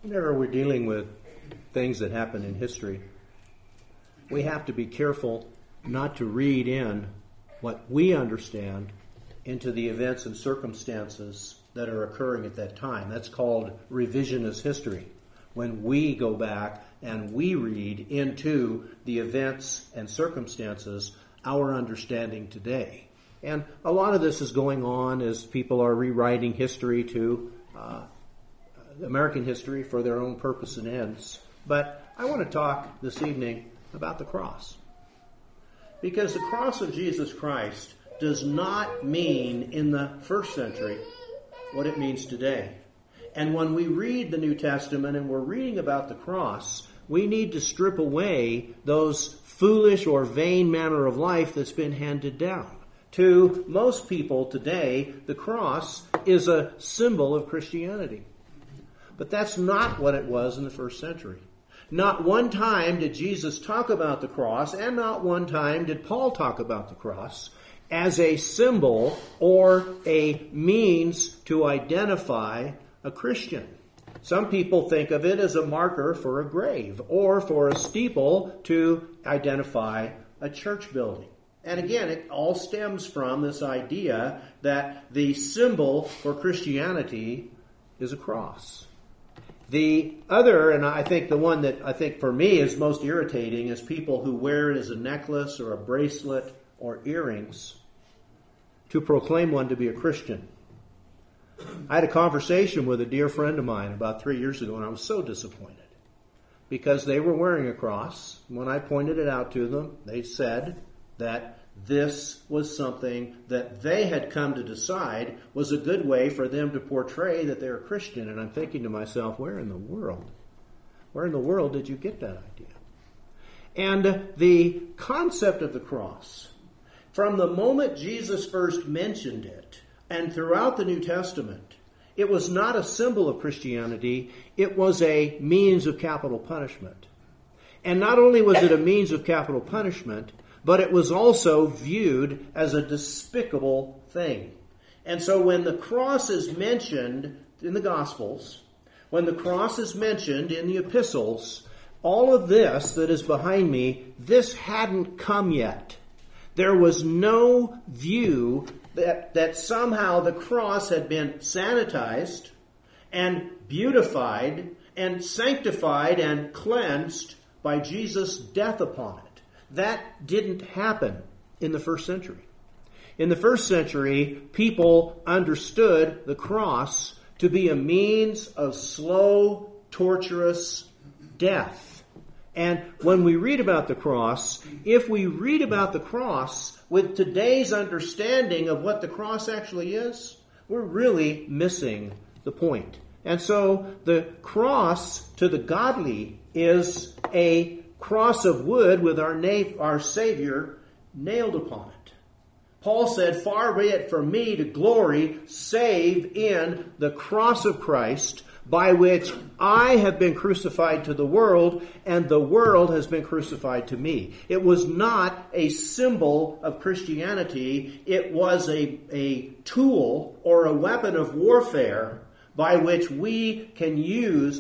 Whenever we're dealing with things that happen in history, we have to be careful not to read in what we understand into the events and circumstances that are occurring at that time. That's called revisionist history. When we go back and we read into the events and circumstances our understanding today. And a lot of this is going on as people are rewriting history to American history for their own purpose and ends. But I want to talk this evening about the cross. Because the cross of Jesus Christ does not mean in the first century what it means today. And when we read the New Testament and we're reading about the cross, we need to strip away those foolish or vain manner of life that's been handed down. To most people today, the cross is a symbol of Christianity. But that's not what it was in the first century. Not one time did Jesus talk about the cross, and not one time did Paul talk about the cross as a symbol or a means to identify a Christian. Some people think of it as a marker for a grave or for a steeple to identify a church building. And again, it all stems from this idea that the symbol for Christianity is a cross. The other, and I think the one that I think for me is most irritating, is people who wear it as a necklace or a bracelet or earrings to proclaim one to be a Christian. I had a conversation with a dear friend of mine about 3 years ago, and I was so disappointed because they were wearing a cross. When I pointed it out to them, they said that this was something that they had come to decide was a good way for them to portray that they're a Christian. And I'm thinking to myself, where in the world did you get that idea? And the concept of the cross, from the moment Jesus first mentioned it, and throughout the New Testament, it was not a symbol of Christianity, it was a means of capital punishment. And not only was it a means of capital punishment, but it was also viewed as a despicable thing. And so when the cross is mentioned in the Gospels, when the cross is mentioned in the epistles, all of this that is behind me, this hadn't come yet. There was no view that somehow the cross had been sanitized and beautified and sanctified and cleansed by Jesus' death upon it. That didn't happen in the first century. In the first century, people understood the cross to be a means of slow, torturous death. And when we read about the cross, if we read about the cross with today's understanding of what the cross actually is, we're really missing the point. And so the cross to the godly is a cross of wood with our Savior nailed upon it. Paul said, "Far be it from me to glory save in the cross of Christ, by which I have been crucified to the world, and the world has been crucified to me." It was not a symbol of Christianity. It was a tool or a weapon of warfare by which we can use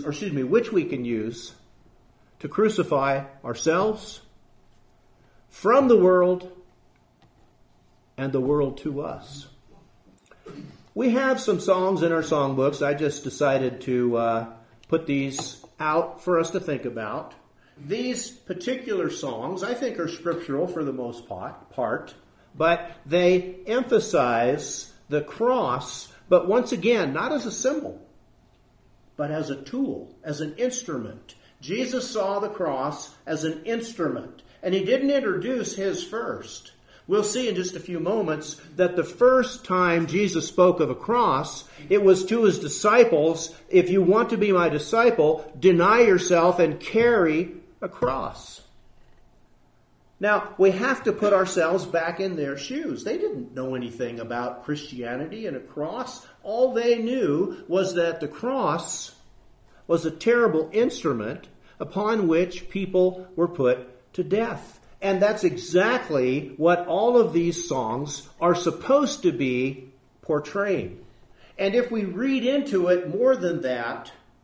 to crucify ourselves from the world and the world to us. We have some songs in our songbooks. I just decided to put these out for us to think about. These particular songs, I think, are scriptural for the most part, but they emphasize the cross, but once again, not as a symbol, but as a tool, as an instrument. Jesus saw the cross as an instrument, and he didn't introduce his first. We'll see in just a few moments that the first time Jesus spoke of a cross, it was to his disciples, "If you want to be my disciple, deny yourself and carry a cross." Now, we have to put ourselves back in their shoes. They didn't know anything about Christianity and a cross. All they knew was that the cross was a terrible instrument upon which people were put to death. And that's exactly what all of these songs are supposed to be portraying. And if we read into it more than that,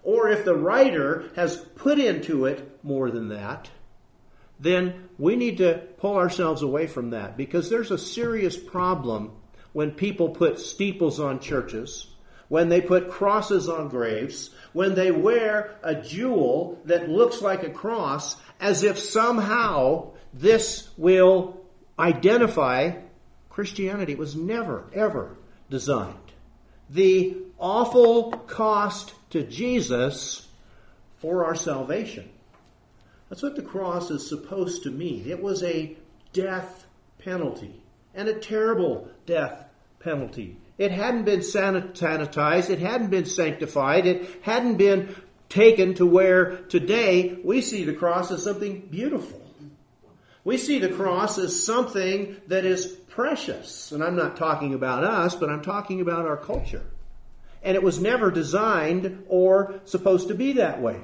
or if the writer has put into it more than that, then we need to pull ourselves away from that, because there's a serious problem when people put steeples on churches, when they put crosses on graves, when they wear a jewel that looks like a cross, as if somehow this will identify Christianity. It was never, ever designed. The awful cost to Jesus for our salvation. That's what the cross is supposed to mean. It was a death penalty, and a terrible death penalty. It hadn't been sanitized. It hadn't been sanctified. It hadn't been taken to where today we see the cross as something beautiful. We see the cross as something that is precious. And I'm not talking about us, but I'm talking about our culture. And it was never designed or supposed to be that way.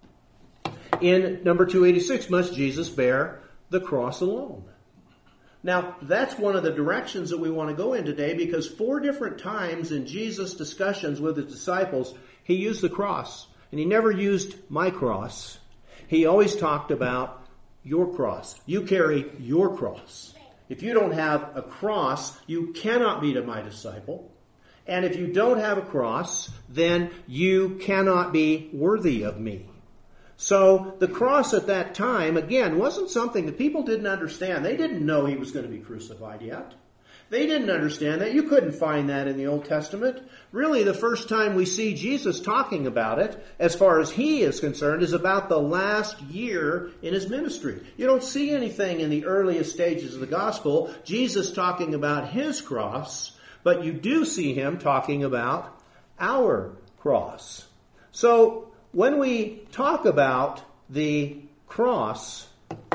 In number 286, must Jesus bear the cross alone? Now, that's one of the directions that we want to go in today, because 4 different times in Jesus' discussions with his disciples, he used the cross. And he never used my cross. He always talked about your cross. You carry your cross. If you don't have a cross, you cannot be my disciple. And if you don't have a cross, then you cannot be worthy of me. So the cross at that time, again, wasn't something that people didn't understand. They didn't know he was going to be crucified yet. They didn't understand that. You couldn't find that in the Old Testament. Really, the first time we see Jesus talking about it, as far as he is concerned, is about the last year in his ministry. You don't see anything in the earliest stages of the gospel, Jesus talking about his cross, but you do see him talking about our cross. So, when we talk about the cross,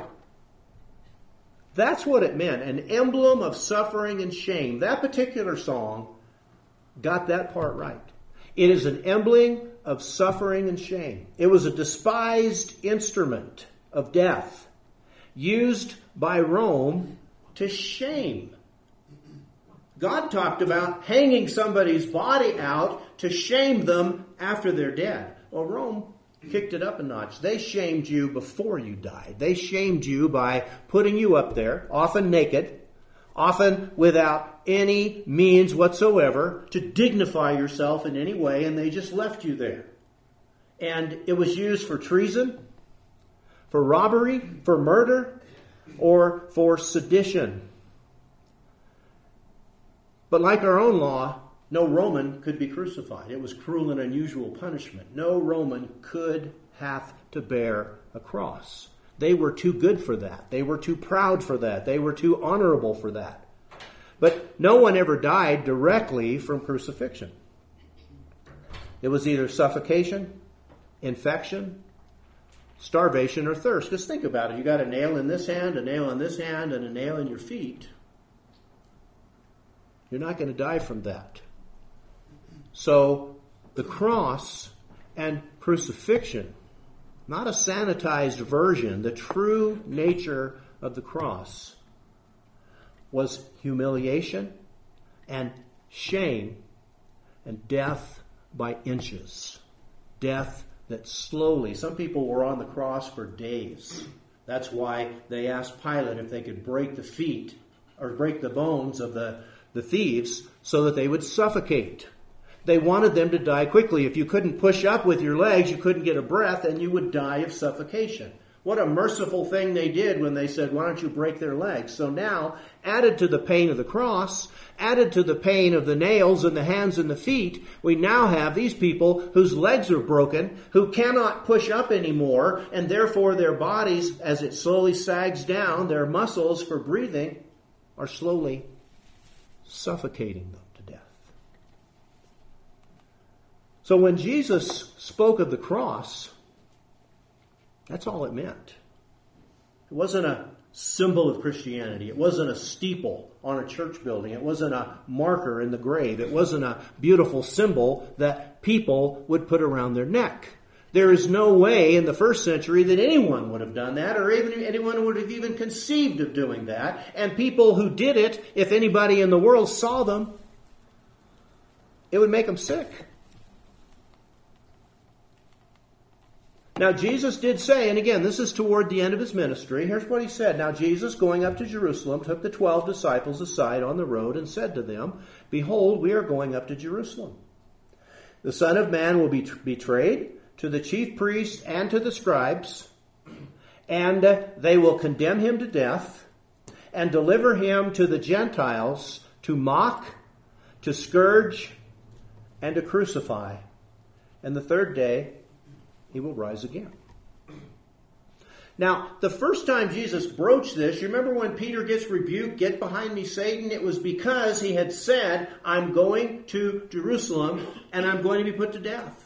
that's what it meant, an emblem of suffering and shame. That particular song got that part right. It is an emblem of suffering and shame. It was a despised instrument of death used by Rome to shame. God talked about hanging somebody's body out to shame them after they're dead. Well, Rome kicked it up a notch. They shamed you before you died. They shamed you by putting you up there, often naked, often without any means whatsoever to dignify yourself in any way, and they just left you there. And it was used for treason, for robbery, for murder, or for sedition. But like our own law, no Roman could be crucified. It was cruel and unusual punishment. No Roman could have to bear a cross. They were too good for that. They were too proud for that. They were too honorable for that. But no one ever died directly from crucifixion. It was either suffocation, infection, starvation, or thirst. Just think about it. You got a nail in this hand, a nail in this hand, and a nail in your feet. You're not going to die from that. So the cross and crucifixion, not a sanitized version, the true nature of the cross was humiliation and shame and death by inches. Death that slowly, some people were on the cross for days. That's why they asked Pilate if they could break the feet or break the bones of the thieves so that they would suffocate. They wanted them to die quickly. If you couldn't push up with your legs, you couldn't get a breath, and you would die of suffocation. What a merciful thing they did when they said, why don't you break their legs? So now, added to the pain of the cross, added to the pain of the nails in the hands and the feet, we now have these people whose legs are broken, who cannot push up anymore, and therefore their bodies, as it slowly sags down, their muscles for breathing are slowly suffocating them to death. So when Jesus spoke of the cross, that's all it meant. It wasn't a symbol of Christianity. It wasn't a steeple on a church building. It wasn't a marker in the grave. It wasn't a beautiful symbol that people would put around their neck. There is no way in the first century that anyone would have done that, or even anyone would have even conceived of doing that. And people who did it, if anybody in the world saw them, it would make them sick. Now Jesus did say, and again, this is toward the end of his ministry. Here's what he said. Now Jesus, going up to Jerusalem, took the 12 disciples aside on the road and said to them, Behold, we are going up to Jerusalem. The Son of Man will be betrayed to the chief priests and to the scribes, and they will condemn him to death and deliver him to the Gentiles to mock, to scourge, and to crucify. And the third day he will rise again. Now, the first time Jesus broached this, you remember when Peter gets rebuked, "Get behind me, Satan," it was because he had said, "I'm going to Jerusalem and I'm going to be put to death."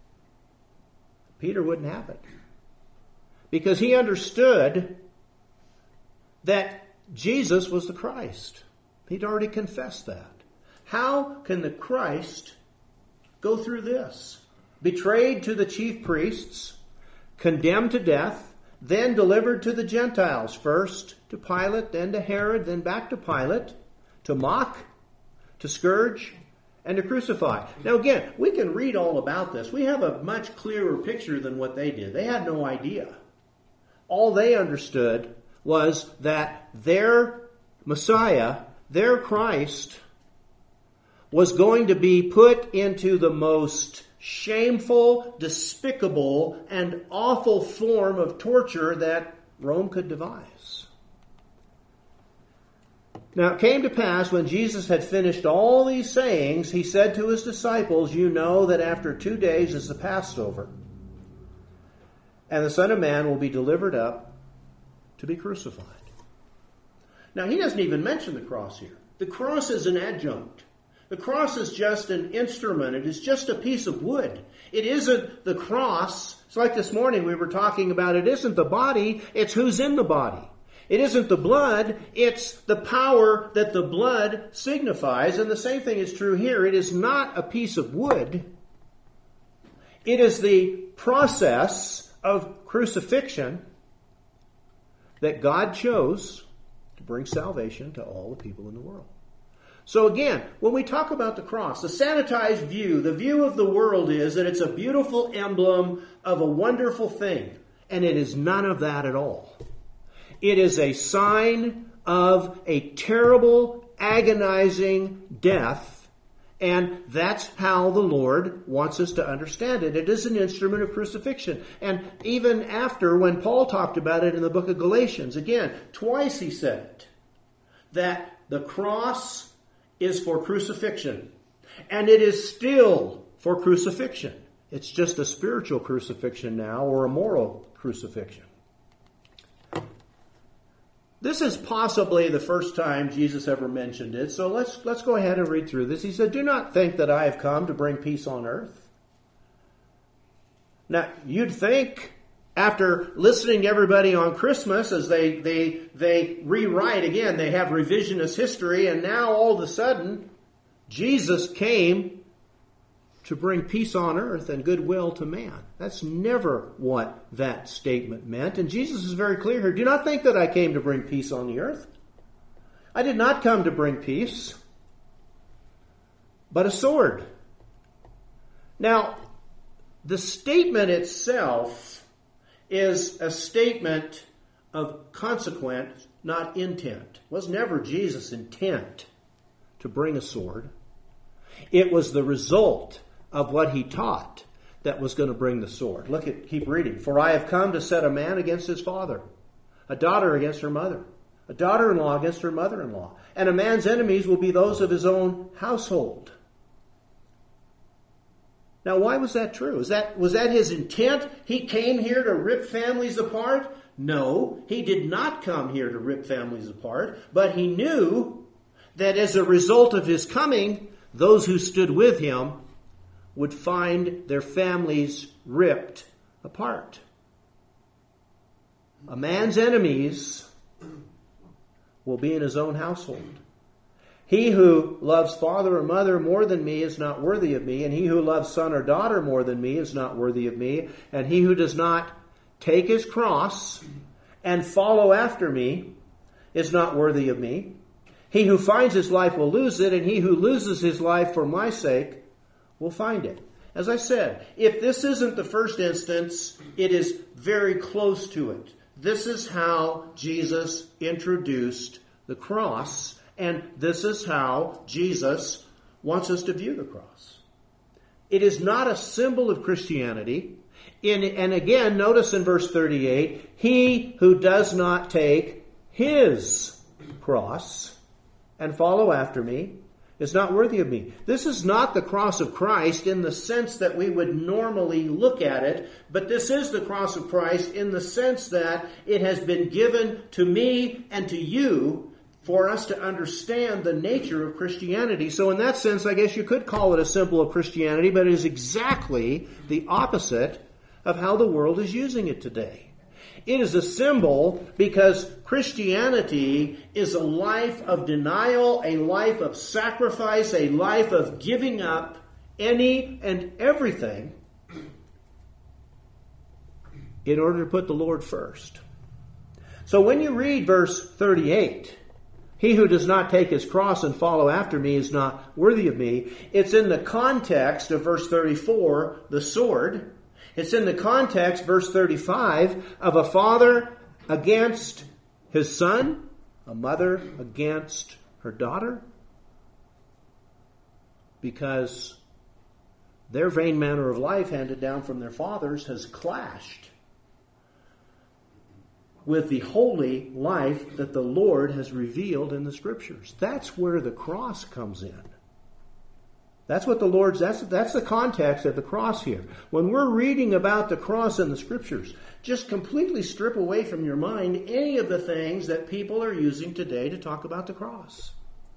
Peter wouldn't have it, because he understood that Jesus was the Christ. He'd already confessed that. How can the Christ go through this? Betrayed to the chief priests, condemned to death, then delivered to the Gentiles, first to Pilate, then to Herod, then back to Pilate, to mock, to scourge, and to crucify. Now again, we can read all about this. We have a much clearer picture than what they did. They had no idea. All they understood was that their Messiah, their Christ, was going to be put into the most shameful, despicable, and awful form of torture that Rome could devise. Now it came to pass, when Jesus had finished all these sayings, he said to his disciples, "You know that after 2 days is the Passover, and the Son of Man will be delivered up to be crucified." Now he doesn't even mention the cross here. The cross is an adjunct. The cross is just an instrument. It is just a piece of wood. It isn't the cross. It's like this morning we were talking about, it isn't the body, it's who's in the body. It isn't the blood, it's the power that the blood signifies. And the same thing is true here. It is not a piece of wood. It is the process of crucifixion that God chose to bring salvation to all the people in the world. So again, when we talk about the cross, the sanitized view, the view of the world is that it's a beautiful emblem of a wonderful thing. And it is none of that at all. It is a sign of a terrible, agonizing death. And that's how the Lord wants us to understand it. It is an instrument of crucifixion. And even after, when Paul talked about it in the book of Galatians, again, twice he said it, that the cross is for crucifixion. And it is still for crucifixion. It's just a spiritual crucifixion now, or a moral crucifixion. This is possibly the first time Jesus ever mentioned it, so let's go ahead and read through this. He said, "Do not think that I have come to bring peace on earth." Now, you'd think, after listening to everybody on Christmas as they rewrite again, they have revisionist history, and now all of a sudden, Jesus came to bring peace on earth and goodwill to man. That's never what that statement meant. And Jesus is very clear here. Do not think that I came to bring peace on the earth. I did not come to bring peace, but a sword. Now, the statement itself is a statement of consequence, not intent. It was never Jesus' intent to bring a sword. It was the result of what he taught that was going to bring the sword. Keep reading. "For I have come to set a man against his father, a daughter against her mother, a daughter-in-law against her mother-in-law, and a man's enemies will be those of his own household." Now, why was that true? Was that his intent? He came here to rip families apart? No, he did not come here to rip families apart, but he knew that as a result of his coming, those who stood with him would find their families ripped apart. A man's enemies will be in his own household. "He who loves father or mother more than me is not worthy of me, and he who loves son or daughter more than me is not worthy of me, and he who does not take his cross and follow after me is not worthy of me. He who finds his life will lose it, and he who loses his life for my sake will find it." As I said, if this isn't the first instance, it is very close to it. This is how Jesus introduced the cross, and this is how Jesus wants us to view the cross. It is not a symbol of Christianity. And again, notice in verse 38, he who does not take his cross and follow after me is not worthy of me. This is not the cross of Christ in the sense that we would normally look at it, but this is the cross of Christ in the sense that it has been given to me and to you for us to understand the nature of Christianity. So in that sense, I guess you could call it a symbol of Christianity, but it is exactly the opposite of how the world is using it today. It is a symbol because Christianity is a life of denial, a life of sacrifice, a life of giving up any and everything in order to put the Lord first. So when you read verse 38, he who does not take his cross and follow after me is not worthy of me, it's in the context of verse 34, the sword. It's in the context, verse 35, of a father against his son, a mother against her daughter, because their vain manner of life handed down from their fathers has clashed with the holy life that the Lord has revealed in the Scriptures. That's where the cross comes in. That's what the Lord's, that's the context of the cross here. When we're reading about the cross in the Scriptures, just completely strip away from your mind any of the things that people are using today to talk about the cross.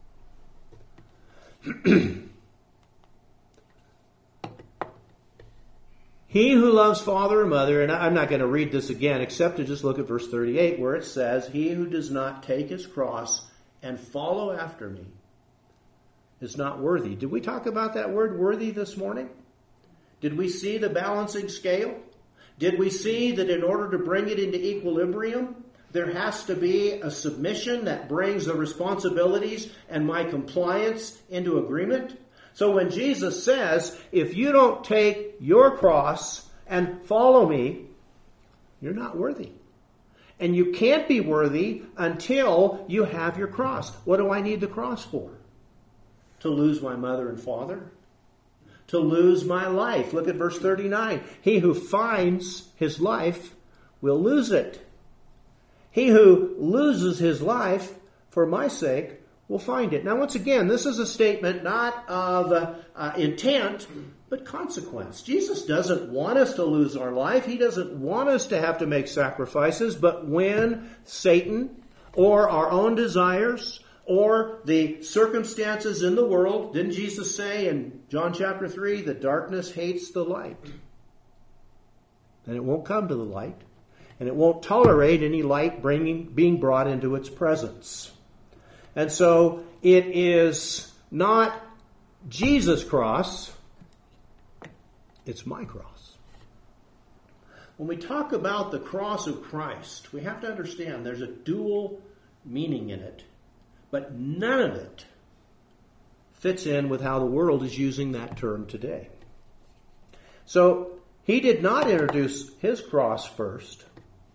He who loves father or mother, and I'm not going to read this again except to just look at verse 38 where it says, he who does not take his cross and follow after me is not worthy. Did we talk about that word worthy this morning? Did we see the balancing scale? Did we see that in order to bring it into equilibrium, there has to be a submission that brings the responsibilities and my compliance into agreement? So when Jesus says, if you don't take your cross and follow me, you're not worthy. And you can't be worthy until you have your cross. What do I need the cross for? To lose my mother and father? To lose my life? Look at verse 39. He who finds his life will lose it. He who loses his life for my sake will find it. Now, once again, this is a statement not of intent, but consequence. Jesus doesn't want us to lose our life. He doesn't want us to have to make sacrifices. But when Satan or our own desires or the circumstances in the world, didn't Jesus say in John chapter 3 that darkness hates the light? And it won't come to the light. And it won't tolerate any light being brought into its presence. And so it is not Jesus' cross, it's my cross. When we talk about the cross of Christ, we have to understand there's a dual meaning in it, but none of it fits in with how the world is using that term today. So he did not introduce his cross first.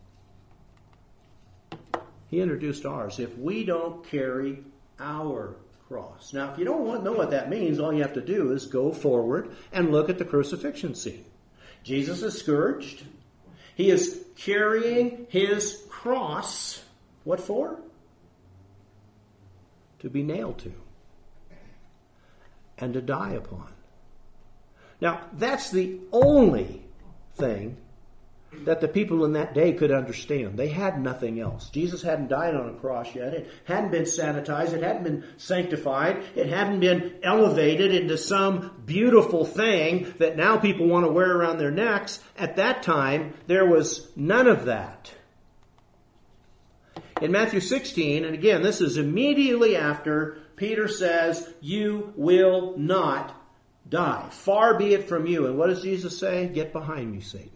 He introduced ours. If we don't carry our cross. Now, if you don't know what that means, all you have to do is go forward and look at the crucifixion scene. Jesus is scourged. He is carrying his cross. What for? To be nailed to and to die upon. Now, that's the only thing that the people in that day could understand. They had nothing else. Jesus hadn't died on a cross yet. It hadn't been sanitized. It hadn't been sanctified. It hadn't been elevated into some beautiful thing that now people want to wear around their necks. At that time, there was none of that. In Matthew 16, and again, this is immediately after Peter says, you will not die. Far be it from you. And what does Jesus say? Get behind me, Satan.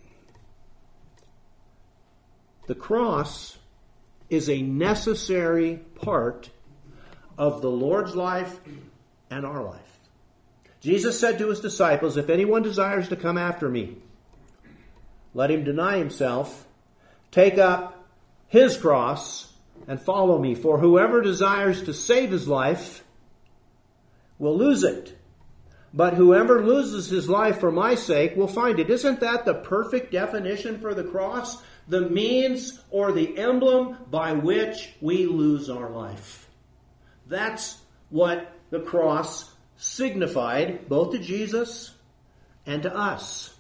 The cross is a necessary part of the Lord's life and our life. Jesus said to his disciples, "If anyone desires to come after me, let him deny himself, take up his cross, and follow me. For whoever desires to save his life will lose it. But whoever loses his life for my sake will find it." Isn't that the perfect definition for the cross? The means or the emblem by which we lose our life. That's what the cross signified, both to Jesus and to us.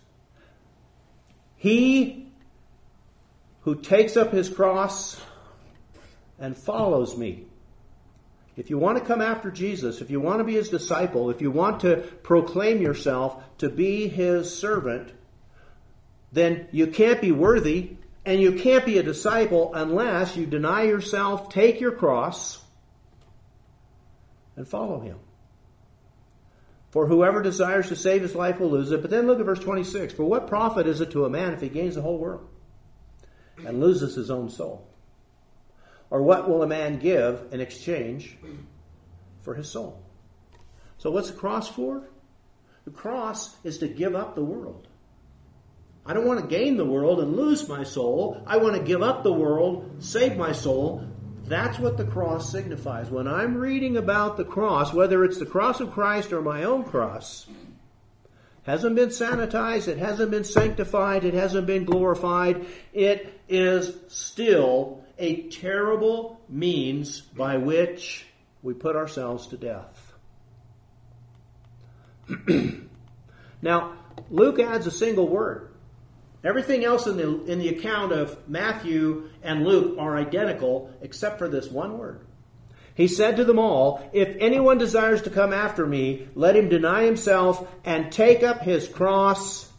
He who takes up his cross and follows me. If you want to come after Jesus, if you want to be his disciple, if you want to proclaim yourself to be his servant, then you can't be worthy and you can't be a disciple unless you deny yourself, take your cross, and follow him. For whoever desires to save his life will lose it. But then look at verse 26. For what profit is it to a man if he gains the whole world and loses his own soul? Or what will a man give in exchange for his soul? So what's the cross for? The cross is to give up the world. I don't want to gain the world and lose my soul. I want to give up the world, save my soul. That's what the cross signifies. When I'm reading about the cross, whether it's the cross of Christ or my own cross, hasn't been sanitized, it hasn't been sanctified, it hasn't been glorified. It is still a terrible means by which we put ourselves to death. Now, Luke adds a single word. Everything else in the account of Matthew and Luke are identical except for this one word. He said to them all, "If anyone desires to come after me, let him deny himself and take up his cross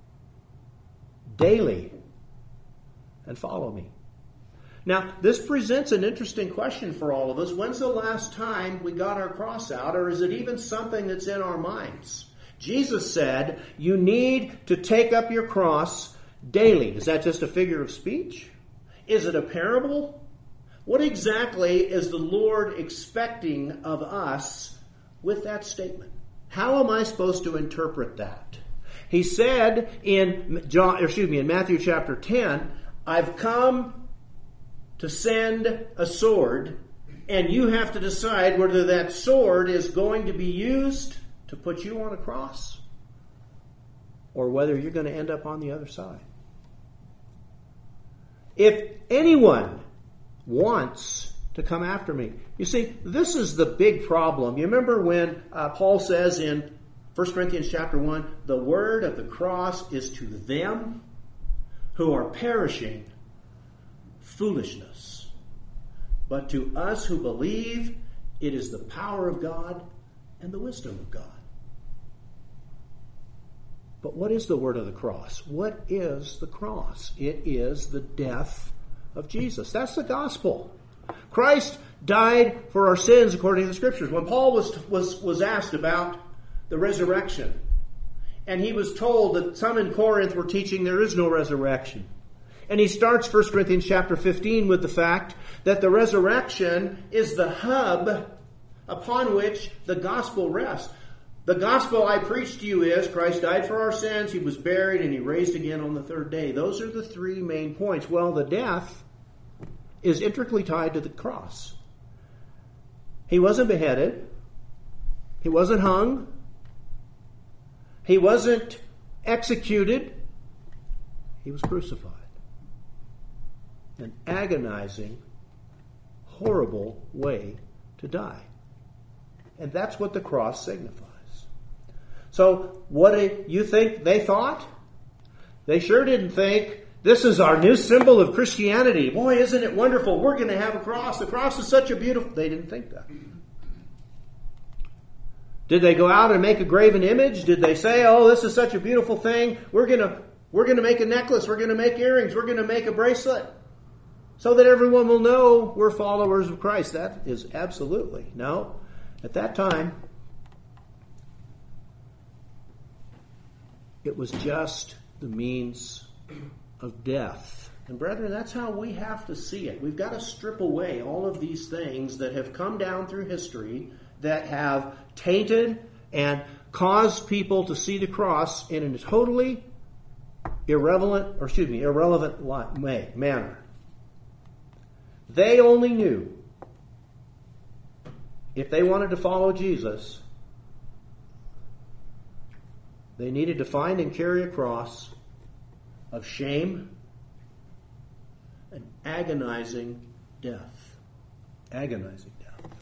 daily and follow me." Now, this presents an interesting question for all of us. When's the last time we got our cross out, or is it even something that's in our minds? Jesus said, you need to take up your cross daily. Is that just a figure of speech? Is it a parable? What exactly is the Lord expecting of us with that statement? How am I supposed to interpret that? He said in Matthew chapter 10, I've come to send a sword, and you have to decide whether that sword is going to be used to put you on a cross or whether you're going to end up on the other side. If anyone wants to come after me. You see, this is the big problem. You remember when Paul says in 1 Corinthians chapter 1, the word of the cross is to them who are perishing foolishness. But to us who believe, it is the power of God and the wisdom of God. But what is the word of the cross? What is the cross? It is the death of Jesus. That's the gospel. Christ died for our sins according to the Scriptures. When Paul was asked about the resurrection, and he was told that some in Corinth were teaching there is no resurrection. And he starts 1 Corinthians chapter 15 with the fact that the resurrection is the hub upon which the gospel rests. The gospel I preach to you is Christ died for our sins, he was buried, and he raised again on the third day. Those are the three main points. Well, the death is intricately tied to the cross. He wasn't beheaded. He wasn't hung. He wasn't executed. He was crucified. An agonizing, horrible way to die. And that's what the cross signifies. So, what do you think they thought? They sure didn't think, this is our new symbol of Christianity. Boy, isn't it wonderful? We're going to have a cross. The cross is such a beautiful... They didn't think that. Did they go out and make a graven image? Did they say, oh, this is such a beautiful thing. We're going to make a necklace. We're going to make earrings. We're going to make a bracelet. So that everyone will know we're followers of Christ. That is absolutely... No. At that time, it was just the means of death. And brethren, that's how we have to see it. We've got to strip away all of these things that have come down through history that have tainted and cause people to see the cross in a totally irrelevant manner. They only knew if they wanted to follow Jesus, they needed to find and carry a cross of shame and agonizing death. Agonizing death.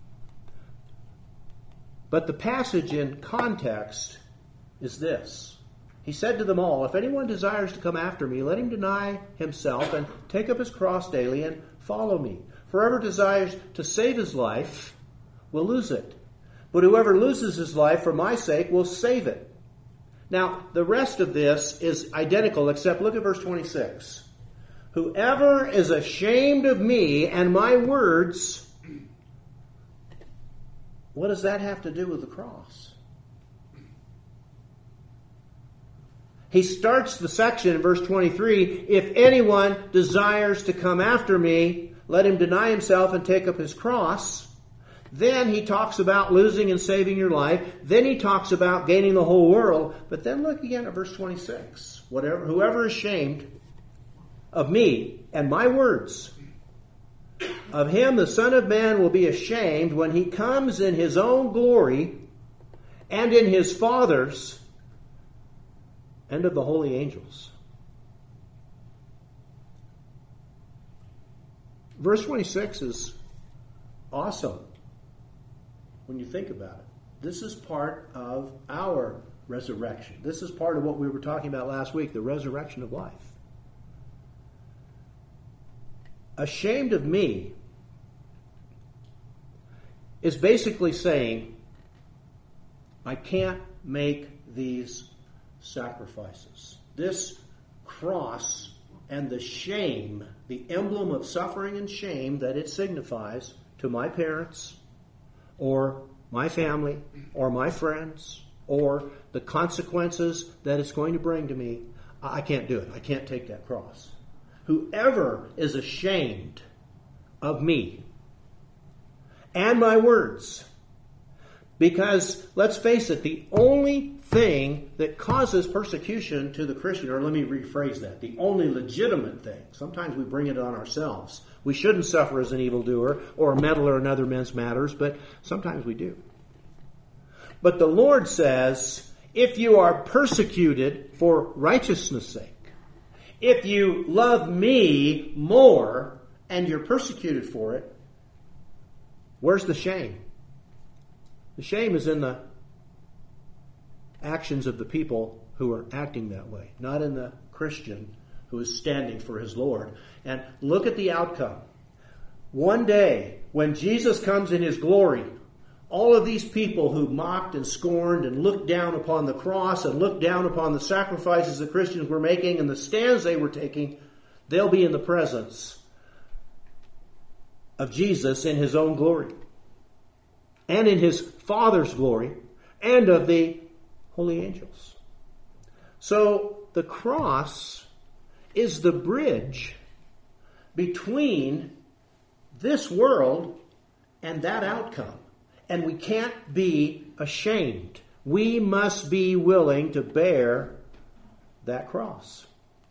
But the passage in context is this. He said to them all, if anyone desires to come after me, let him deny himself and take up his cross daily and follow me. For whoever desires to save his life will lose it. But whoever loses his life for my sake will save it. Now, the rest of this is identical, except look at verse 26. Whoever is ashamed of me and my words, what does that have to do with the cross? He starts the section in verse 23, if anyone desires to come after me, let him deny himself and take up his cross. Then he talks about losing and saving your life. Then he talks about gaining the whole world. But then look again at verse 26. Whoever is ashamed of me and my words, of him the Son of Man will be ashamed when he comes in his own glory and in his Father's and of the holy angels. Verse 26 is awesome when you think about it. This is part of our resurrection. This is part of what we were talking about last week, the resurrection of life. Ashamed of me is basically saying, I can't make these sacrifices. This cross and the shame, the emblem of suffering and shame that it signifies to my parents or my family or my friends or the consequences that it's going to bring to me, I can't do it. I can't take that cross. Whoever is ashamed of me and my words, because let's face it, the only thing that causes persecution to the Christian, or let me rephrase that, the only legitimate thing, sometimes we bring it on ourselves. We shouldn't suffer as an evildoer or a meddler in other men's matters, but sometimes we do. But the Lord says, if you are persecuted for righteousness' sake, if you love me more and you're persecuted for it, where's the shame? The shame is in the actions of the people who are acting that way, not in the Christian who is standing for his Lord. And look at the outcome. One day, when Jesus comes in his glory, all of these people who mocked and scorned and looked down upon the cross and looked down upon the sacrifices the Christians were making and the stands they were taking, they'll be in the presence of Jesus in his own glory and in his Father's glory and of the holy angels. So the cross is the bridge between this world and that outcome. And we can't be ashamed. We must be willing to bear that cross.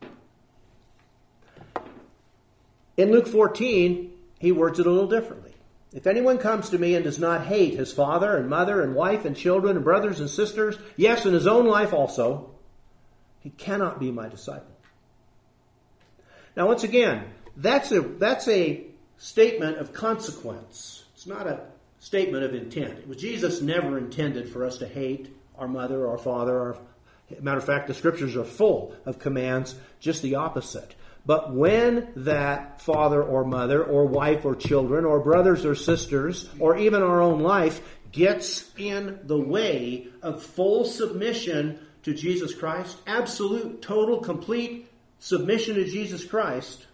In Luke 14, he words it a little differently. If anyone comes to me and does not hate his father and mother and wife and children and brothers and sisters, yes, and his own life also, he cannot be my disciple. Now, once again, that's a statement of consequence. It's not a statement of intent. Jesus never intended for us to hate our mother or father. Matter of fact, the scriptures are full of commands just the opposite. But when that father or mother or wife or children or brothers or sisters or even our own life gets in the way of full submission to Jesus Christ, absolute, total, complete submission to Jesus Christ,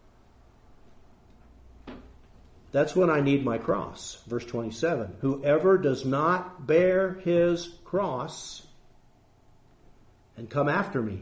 that's when I need my cross. Verse 27, whoever does not bear his cross and come after me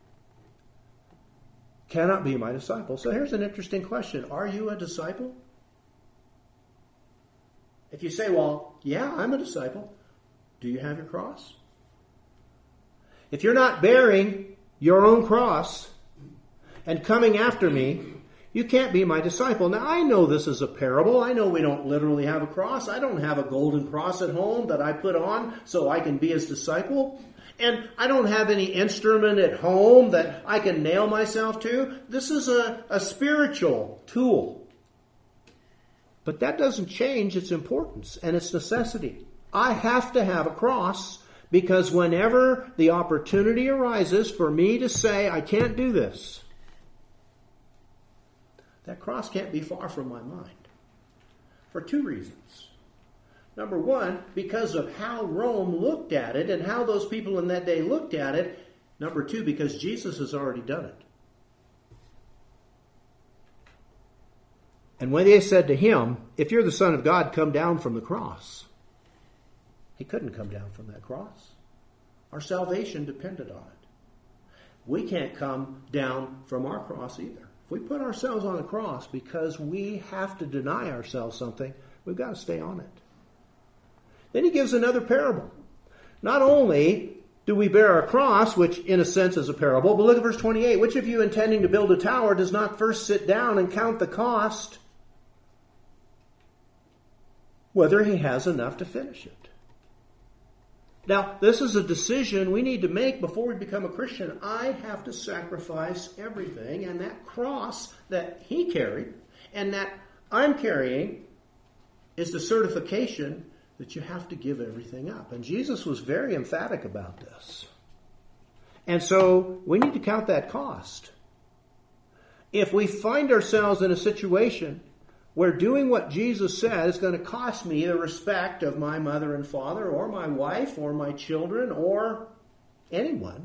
cannot be my disciple. So here's an interesting question. Are you a disciple? If you say, well, yeah, I'm a disciple. Do you have your cross? If you're not bearing your own cross and coming after me, you can't be my disciple. Now, I know this is a parable. I know we don't literally have a cross. I don't have a golden cross at home that I put on so I can be his disciple. And I don't have any instrument at home that I can nail myself to. This is a spiritual tool. But that doesn't change its importance and its necessity. I have to have a cross because whenever the opportunity arises for me to say, I can't do this, that cross can't be far from my mind. For two reasons. Number one, because of how Rome looked at it and how those people in that day looked at it. Number two, because Jesus has already done it. And when they said to him, if you're the Son of God, come down from the cross. He couldn't come down from that cross. Our salvation depended on it. We can't come down from our cross either. If we put ourselves on the cross because we have to deny ourselves something, we've got to stay on it. Then he gives another parable. Not only do we bear a cross, which in a sense is a parable, but look at verse 28. Which of you intending to build a tower does not first sit down and count the cost, whether he has enough to finish it? Now, this is a decision we need to make before we become a Christian. I have to sacrifice everything, and that cross that he carried and that I'm carrying is the certification that you have to give everything up. And Jesus was very emphatic about this. And so we need to count that cost. If we find ourselves in a situation where doing what Jesus said is going to cost me the respect of my mother and father or my wife or my children or anyone,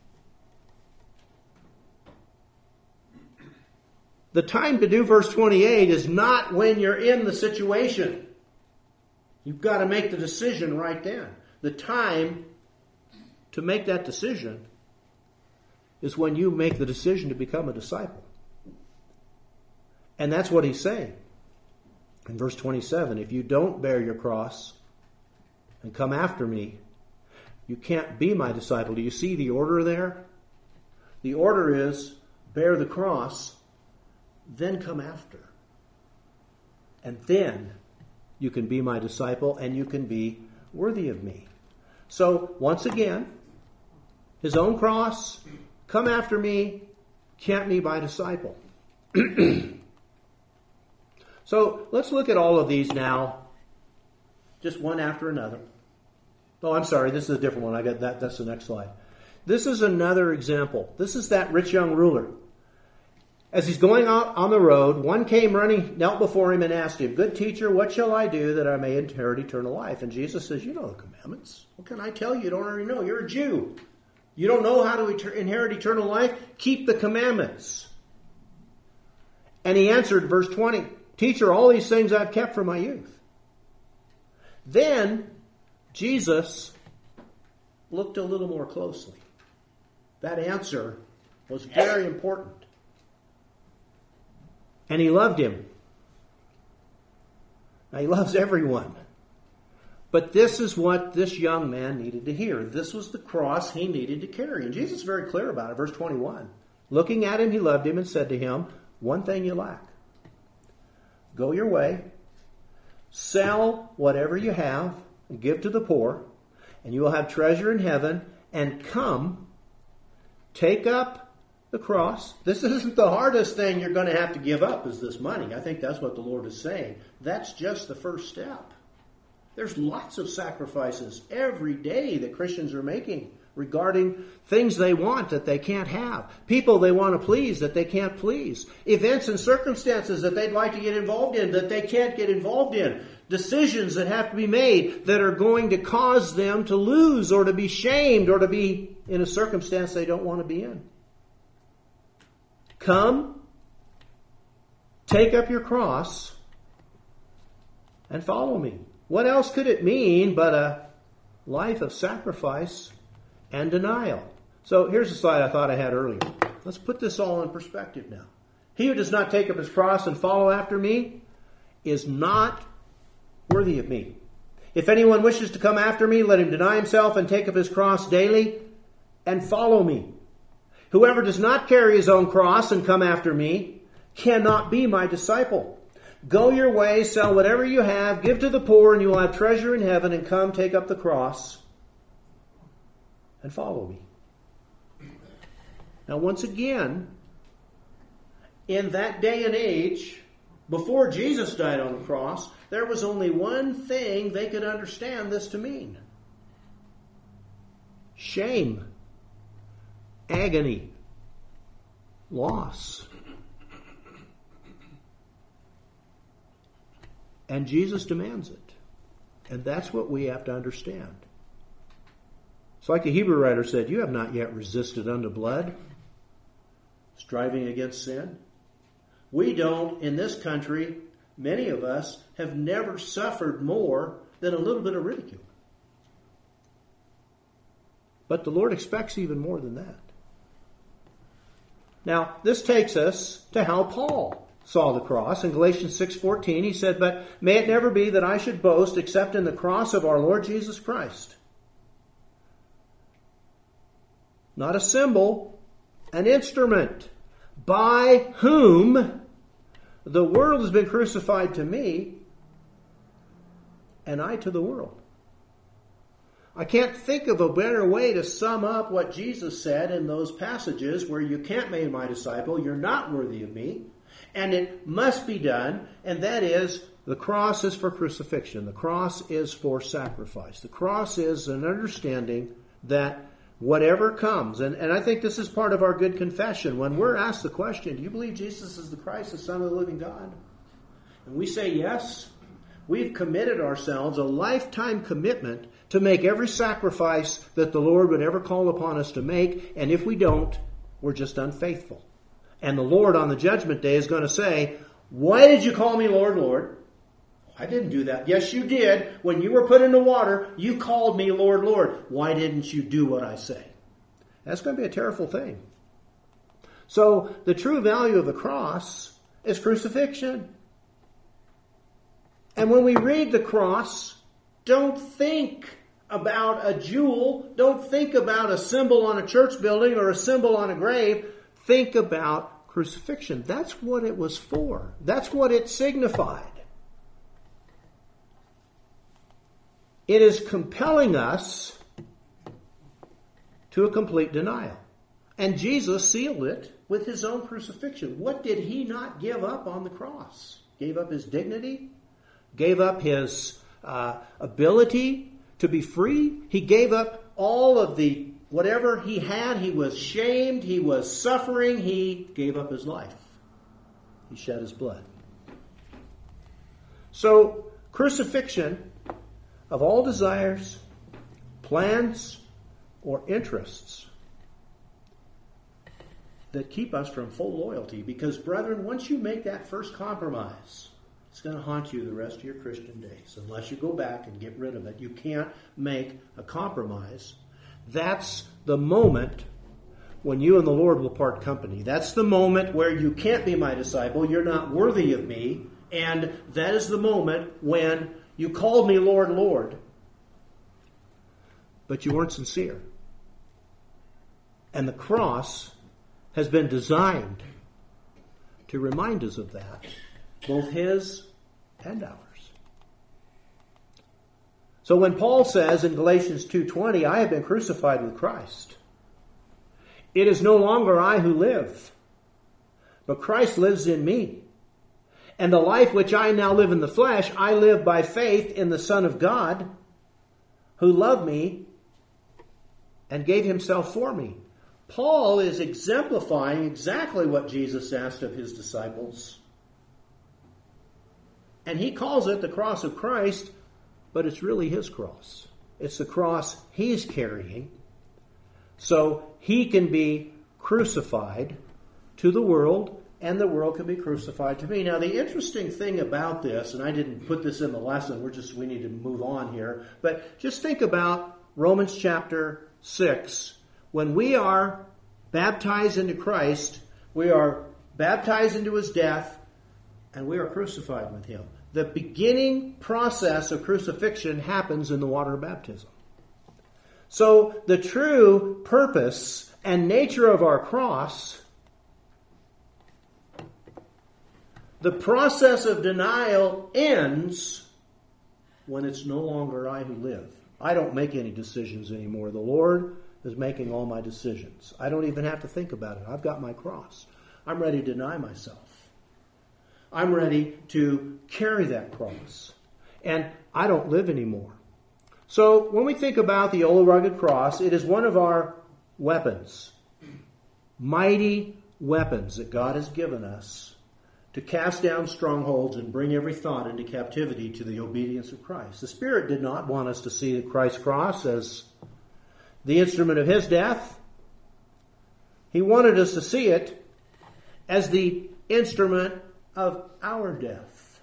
the time to do verse 28 is not when you're in the situation. You've got to make the decision right then. The time to make that decision is when you make the decision to become a disciple. And that's what he's saying. In verse 27, if you don't bear your cross and come after me, you can't be my disciple. Do you see the order there? The order is bear the cross, then come after. And then you can be my disciple and you can be worthy of me. So, once again, his own cross, come after me, can't be my disciple. So, let's look at all of these now, just one after another. Oh, I'm sorry, this is a different one. I got that. That's the next slide. This is another example. This is that rich young ruler. As he's going out on the road, one came running, knelt before him and asked him, good teacher, what shall I do that I may inherit eternal life? And Jesus says, you know the commandments. What can I tell you? You don't already know. You're a Jew. You don't know how to inherit eternal life? Keep the commandments. And he answered, verse 20, teacher, all these things I've kept from my youth. Then Jesus looked a little more closely. That answer was very important. And he loved him. Now, he loves everyone. But this is what this young man needed to hear. This was the cross he needed to carry. And Jesus is very clear about it. Verse 21. Looking at him, he loved him and said to him, one thing you lack. Go your way, sell whatever you have, and give to the poor, and you will have treasure in heaven, and come, take up the cross. This isn't the hardest thing you're going to have to give up is this money. I think that's what the Lord is saying. That's just the first step. There's lots of sacrifices every day that Christians are making regarding things they want that they can't have. People they want to please that they can't please. Events and circumstances that they'd like to get involved in that they can't get involved in. Decisions that have to be made that are going to cause them to lose or to be shamed or to be in a circumstance they don't want to be in. Come, take up your cross, and follow me. What else could it mean but a life of sacrifice and denial? So here's a slide I thought I had earlier. Let's put this all in perspective now. He who does not take up his cross and follow after me is not worthy of me. If anyone wishes to come after me, let him deny himself and take up his cross daily and follow me. Whoever does not carry his own cross and come after me cannot be my disciple. Go your way, sell whatever you have, give to the poor, and you will have treasure in heaven, and come take up the cross and follow me. Now, once again, in that day and age, before Jesus died on the cross, there was only one thing they could understand this to mean: shame, agony, loss. And Jesus demands it. And that's what we have to understand. It's like the Hebrew writer said, you have not yet resisted unto blood, striving against sin. We don't, in this country, many of us have never suffered more than a little bit of ridicule. But the Lord expects even more than that. Now, this takes us to how Paul saw the cross. In Galatians 6:14, he said, but may it never be that I should boast except in the cross of our Lord Jesus Christ. Not a symbol, an instrument, by whom the world has been crucified to me, and I to the world. I can't think of a better way to sum up what Jesus said in those passages where you can't make my disciple, you're not worthy of me, and it must be done, and that is, the cross is for crucifixion. The cross is for sacrifice. The cross is an understanding that whatever comes, and I think this is part of our good confession, when we're asked the question, do you believe Jesus is the Christ, the Son of the living God? And we say yes, we've committed ourselves, a lifetime commitment, to make every sacrifice that the Lord would ever call upon us to make, and if we don't, we're just unfaithful. And the Lord on the judgment day is going to say, why did you call me Lord, Lord? I didn't do that. Yes, you did. When you were put in the water, you called me Lord, Lord. Why didn't you do what I say? That's going to be a terrible thing. So the true value of the cross is crucifixion. And when we read the cross, don't think about a jewel. Don't think about a symbol on a church building or a symbol on a grave. Think about crucifixion. That's what it was for. That's what it signified. It is compelling us to a complete denial. And Jesus sealed it with his own crucifixion. What did he not give up on the cross? Gave up his dignity? Gave up his ability to be free? He gave up all of the whatever he had. He was shamed. He was suffering. He gave up his life. He shed his blood. So, crucifixion of all desires, plans, or interests that keep us from full loyalty. Because, brethren, once you make that first compromise, it's going to haunt you the rest of your Christian days. Unless you go back and get rid of it. You can't make a compromise. That's the moment when you and the Lord will part company. That's the moment where you can't be my disciple. You're not worthy of me. And that is the moment when you called me Lord, Lord, but you weren't sincere. And the cross has been designed to remind us of that, both his and ours. So when Paul says in Galatians 2:20, I have been crucified with Christ, it is no longer I who live, but Christ lives in me. And the life which I now live in the flesh, I live by faith in the Son of God, who loved me and gave himself for me. Paul is exemplifying exactly what Jesus asked of his disciples. And he calls it the cross of Christ, but it's really his cross. It's the cross he's carrying, so he can be crucified to the world, and the world can be crucified to me. Now, the interesting thing about this, and I didn't put this in the lesson, we need to move on here, but just think about Romans chapter 6. When we are baptized into Christ, we are baptized into his death, and we are crucified with him. the beginning process of crucifixion happens in the water of baptism. So the true purpose and nature of our cross, the process of denial ends when it's no longer I who live. I don't make any decisions anymore. The Lord is making all my decisions. I don't even have to think about it. I've got my cross. I'm ready to deny myself. I'm ready to carry that cross. And I don't live anymore. So when we think about the old rugged cross, it is one of our weapons. Mighty weapons that God has given us to cast down strongholds and bring every thought into captivity to the obedience of Christ. The Spirit did not want us to see Christ's cross as the instrument of His death. He wanted us to see it as the instrument of our death.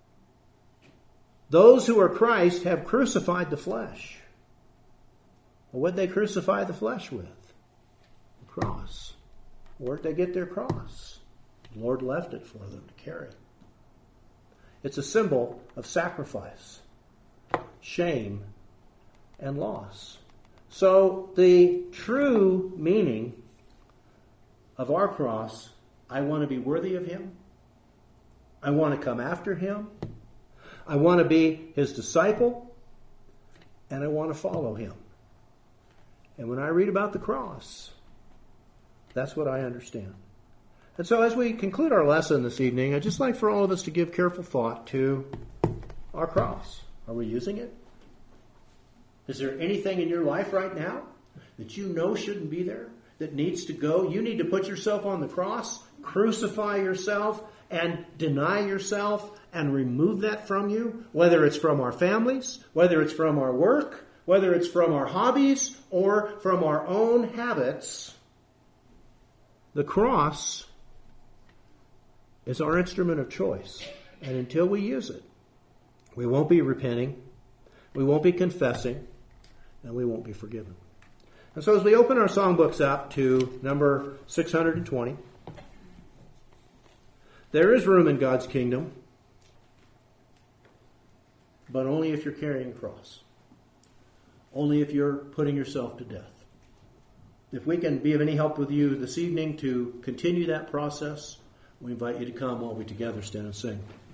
Those who are Christ have crucified the flesh. Well, what did they crucify the flesh with? The cross. Where did they get their cross? The Lord left it for them to carry. It's a symbol of sacrifice, shame, and loss. So the true meaning of our cross, I want to be worthy of Him. I want to come after Him. I want to be His disciple. And I want to follow Him. And when I read about the cross, that's what I understand. And so as we conclude our lesson this evening, I'd just like for all of us to give careful thought to our cross. Are we using it? Is there anything in your life right now that you know shouldn't be there, that needs to go? You need to put yourself on the cross, crucify yourself, and deny yourself, and remove that from you, whether it's from our families, whether it's from our work, whether it's from our hobbies, or from our own habits. The cross is our instrument of choice. And until we use it, we won't be repenting, we won't be confessing, and we won't be forgiven. And so as we open our songbooks up to number 620, there is room in God's kingdom, but only if you're carrying a cross. Only if you're putting yourself to death. If we can be of any help with you this evening to continue that process, we invite you to come while we together stand and sing.